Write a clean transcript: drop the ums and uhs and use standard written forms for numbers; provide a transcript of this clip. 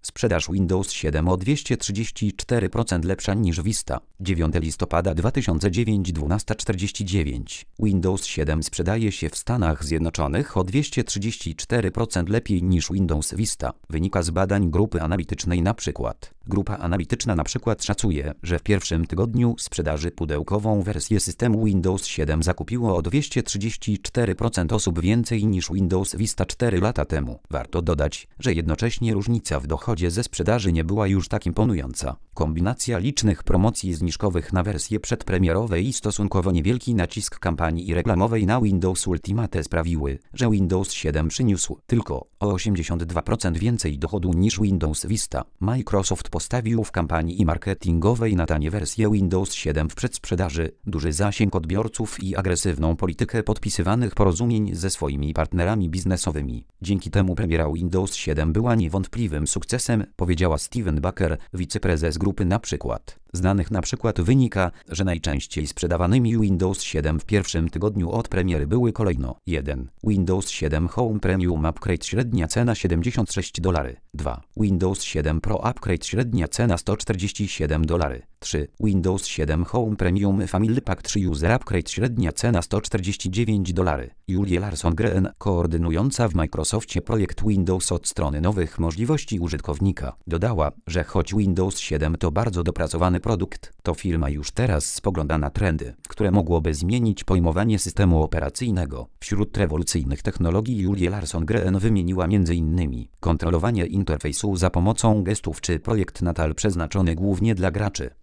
Sprzedaż Windows 7 o 234% lepsza niż Vista. 9 listopada 2009 12:49. Windows 7 sprzedaje się w Stanach Zjednoczonych o 234% lepiej niż Windows Vista. Wynika z badań grupy analitycznej na przykład. Grupa analityczna na przykład szacuje, że w pierwszym tygodniu sprzedaży pudełkową wersję systemu Windows 7 zakupiło o 234% osób więcej niż Windows Vista 4 lata temu. Warto dodać, że jednocześnie różnica w dochodzie ze sprzedaży nie była już tak imponująca. Kombinacja licznych promocji zniżkowych na wersje przedpremierowe i stosunkowo niewielki nacisk kampanii reklamowej na Windows Ultimate sprawiły, że Windows 7 przyniósł tylko o 82% więcej dochodu niż Windows Vista. Microsoft postawił w kampanii marketingowej na tanie wersje Windows 7 w przedsprzedaży, duży zasięg odbiorców i agresywną politykę podpisywanych porozumień ze swoimi partnerami biznesowymi. Dzięki temu premiera Windows 7 była niewątpliwym sukcesem, powiedziała Steven Baker, wiceprezes grupy na przykład. Znanych na przykład wynika, że najczęściej sprzedawanymi Windows 7 w pierwszym tygodniu od premiery były kolejno 1. Windows 7 Home Premium Upgrade średnia cena $76, 2. Windows 7 Pro Upgrade średnia cena $147, 3. Windows 7 Home Premium Family Pack 3 User Upgrade średnia cena $149. Julia Larsson-Green, koordynująca w Microsoftie projekt Windows od strony nowych możliwości użytkownika, dodała, że choć Windows 7 to bardzo dopracowany produkt, to firma już teraz spogląda na trendy, które mogłoby zmienić pojmowanie systemu operacyjnego. Wśród rewolucyjnych technologii Julia Larsson-Green wymieniła m.in. kontrolowanie interfejsu za pomocą gestów czy projekt Natal przeznaczony głównie dla graczy.